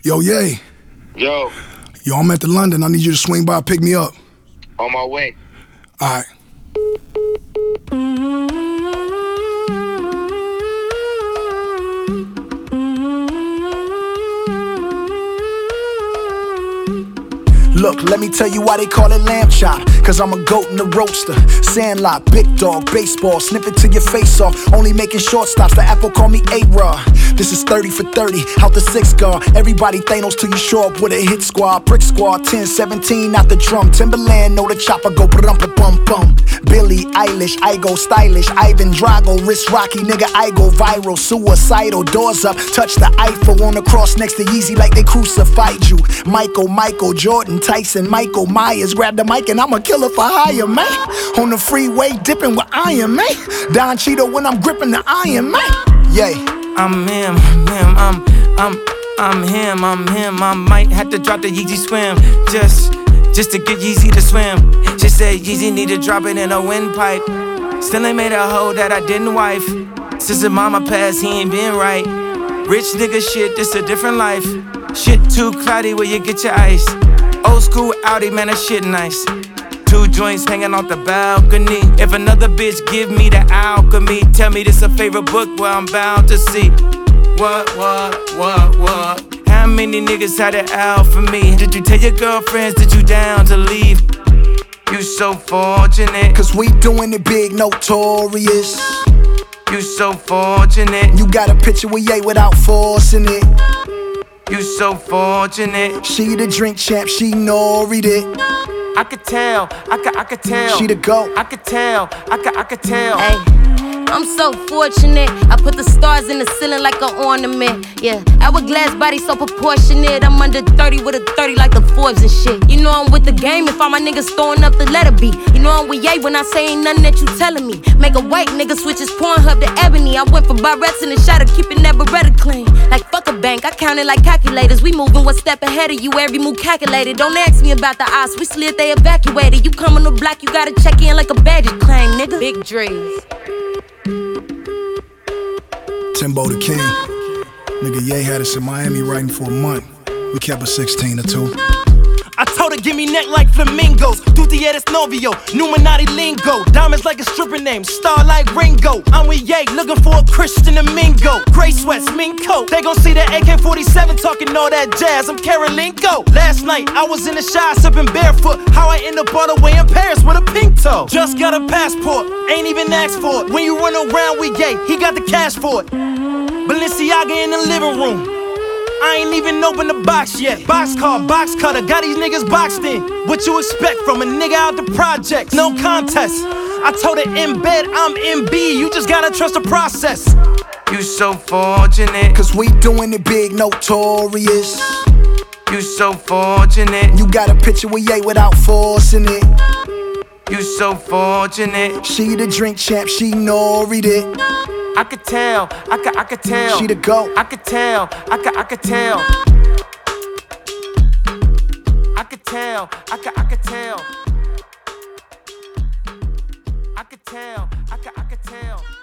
Yo, Ye. Yo. Yo, I'm at the London. I need you to swing by, pick me up. On my way. All right. Look, let me tell you why they call it lamb chop. Cause I'm a goat in the roaster. Sandlot, big dog, baseball, snip it to your face off. Only making short stops, the Apple call me A-Rod. This is 30 for 30, out the 6 guard. Everybody Thanos till you show up with a hit squad. Brick squad, 10-17 out the drum. Timberland, know the chopper go bum-bum-bum. Billie Eilish, I go stylish. Ivan Drago, wrist rocky, nigga, I go viral. Suicidal, doors up, touch the Eiffel on the cross next to Yeezy like they crucified you. Michael Jordan, Tyson, Michael Myers. Grab the mic and I'm a killer for hire, man. On the freeway, dipping with Iron Man. Don Cheeto when I'm gripping the Iron Man. Yay. I'm him. I might have to drop the Yeezy swim just to get Yeezy to swim. She said Yeezy need to drop it in a windpipe. Still ain't made a hoe that I didn't wife. Since the mama passed, he ain't been right. Rich nigga shit, this a different life. Shit too cloudy where you get your ice. Old school Audi, man, that shit nice. 2 joints hanging off the balcony. If another bitch give me the alchemy, tell me this a favorite book where I'm bound to see. What? How many niggas had it out for me? Did you tell your girlfriends that you down to leave? You so fortunate. Cause we doing it big, notorious. You so fortunate. You got a picture with Ye without forcing it. You so fortunate. She the drink champ, she noried it. I could tell, I could tell. She the GOAT. I could tell, I could tell. Hey, I'm so fortunate. I put the stars in the ceiling like an ornament. Yeah, hourglass body so proportionate. I'm under 30 with a 30 like the Forbes and shit. You know I'm with the game if all my niggas throwing up the letter B. You know I'm with Ye when I say ain't nothing that you telling me. Make a white nigga switch his Pornhub to Ebony. I went for Barrett's and a shot of keeping that Beretta clean. Like fuck a bank, I counted like calculators. We moving one step ahead of you, every move calculated. Don't ask me about the ops, we slid, they evacuated. You come on the block, you gotta check in like a baggage claim, nigga. Big dreams. Timbo the King. Nigga, Ye had us in Miami writing for a month. We kept a 16 or 2. I told her, give me neck like flamingos. Tutti eres novio, Numinati lingo. Diamonds like a stripper name, star like Ringo. I'm with Ye, looking for a Christian Domingo. Gray sweats, mink coat. They gon' see that AK-47 talking all that jazz. I'm Carolingo. Last night, I was in the shy, sipping barefoot. How I end up all the way in Paris with a pink toe. Just got a passport, ain't even asked for it. When you run around with Ye, he got the cash for it. Balenciaga in the living room. I ain't even opened the box yet. Boxcar, box cutter, got these niggas boxed in. What you expect from a nigga out the projects? No contest. I told her in bed, I'm MB. You just gotta trust the process. You so fortunate. Cause we doing it big, notorious. You so fortunate. You got a picture with Ye without forcing it. You so fortunate. She the drink champ, she noried it. I could tell, I could tell. She the GOAT. I could tell, I could tell. I could tell, I could tell. I could tell, I could tell.